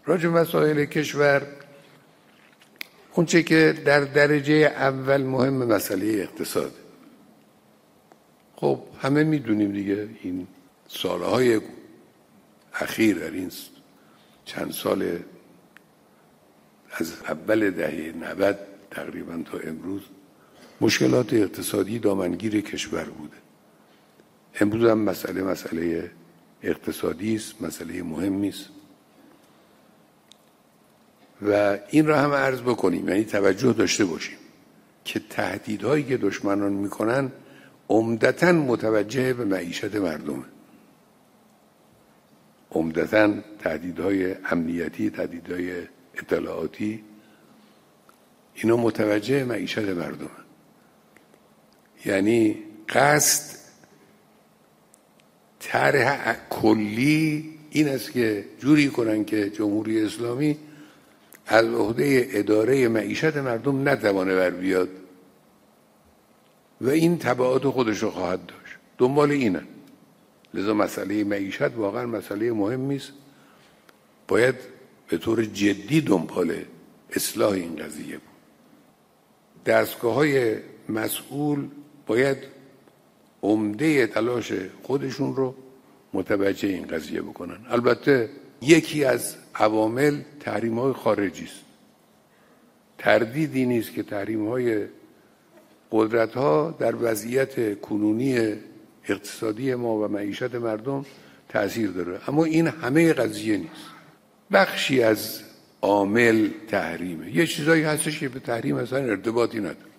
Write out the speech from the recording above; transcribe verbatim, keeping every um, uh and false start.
راجع به مسائل کشور، اونچه که در درجه اول مهم مسئله اقتصاد. خب همه میدونیم دیگه این سالهای اخیر، در این چند سال از اول دهه نود تقریبا تا امروز مشکلات اقتصادی دامنگیر کشور بوده. امروز هم مسئله مسئله اقتصادی است، مسئله مهمی است و این را هم عرض بکنیم، یعنی توجه داشته باشیم که تهدیدهایی که دشمنان میکنن عمدتاً متوجه به معیشت مردمه. عمدتاً تهدیدهای امنیتی، تهدیدهای اطلاعاتی، اینا متوجه معیشت مردمه. یعنی قصد طرح کلی این است که جوری کنن که جمهوری اسلامی از عهده اداره معیشت مردم نتوانه بر بیاد و این تبعات خودش رو خواهد داشت. دنبال اینن. لذا مسئله معیشت واقعا مسئله مهمی است. باید به طور جدی دنبال اصلاح این قضیه بود. دستگاه‌های مسئول باید عمده تلاش خودشون رو متوجه این قضیه بکنن. البته یکی از عوامل تحریم‌های خارجی است. تردیدی نیست که تحریم‌های قدرت‌ها در وضعیت کنونی اقتصادی ما و معیشت مردم تأثیر داره، اما این همه قضیه نیست. بخشی از عامل تحریمه. یه چیزایی هستش که به تحریم اصلا ارتباطی نداره.